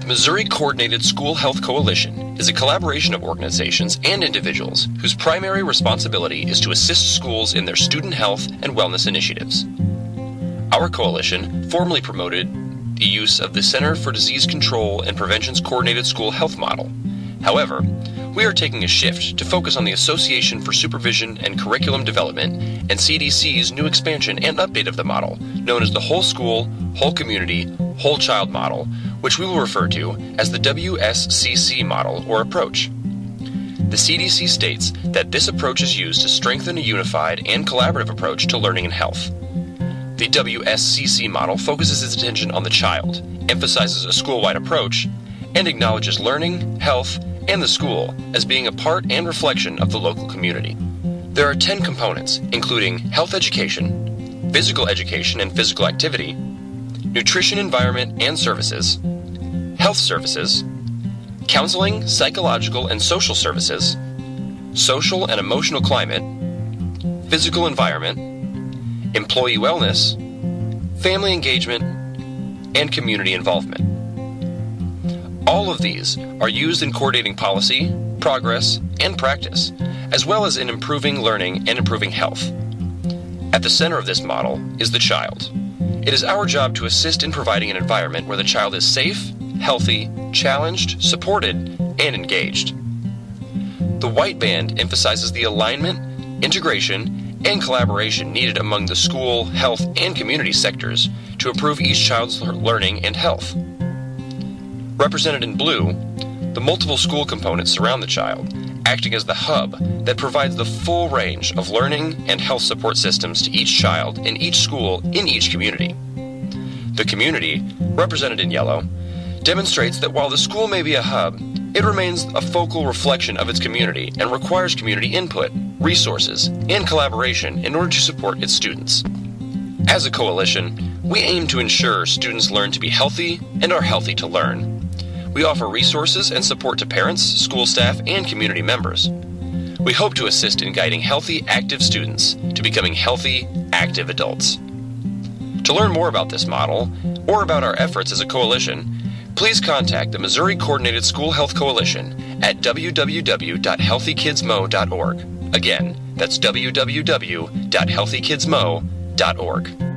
Missouri Coordinated School Health Coalition is a collaboration of organizations and individuals whose primary responsibility is to assist schools in their student health and wellness initiatives. Our coalition formally promoted the use of the Center for Disease Control and Prevention's Coordinated School Health Model. However, we are taking a shift to focus on the Association for Supervision and Curriculum Development and CDC's new expansion and update of the model, known as the Whole School, Whole Community, Whole Child Model, which we will refer to as the WSCC model or approach. The CDC states that this approach is used to strengthen a unified and collaborative approach to learning and health. The WSCC model focuses its attention on the child, emphasizes a school-wide approach, and acknowledges learning, health, and the school as being a part and reflection of the local community. There are 10 components, including health education, physical education and physical activity, nutrition, environment and services, health services, counseling, psychological and social services, social and emotional climate, physical environment, employee wellness, family engagement, and community involvement. All of these are used in coordinating policy, progress, and practice, as well as in improving learning and improving health. At the center of this model is the child. It is our job to assist in providing an environment where the child is safe, healthy, challenged, supported, and engaged. The white band emphasizes the alignment, integration, and collaboration needed among the school, health, and community sectors to improve each child's learning and health. Represented in blue, the multiple school components surround the child, acting as the hub that provides the full range of learning and health support systems to each child in each school in each community. The community, represented in yellow, demonstrates that while the school may be a hub, it remains a focal reflection of its community and requires community input, resources, and collaboration in order to support its students. As a coalition, we aim to ensure students learn to be healthy and are healthy to learn. We offer resources and support to parents, school staff, and community members. We hope to assist in guiding healthy, active students to becoming healthy, active adults. To learn more about this model, or about our efforts as a coalition, please contact the Missouri Coordinated School Health Coalition at www.healthykidsmo.org. Again, that's www.healthykidsmo.org.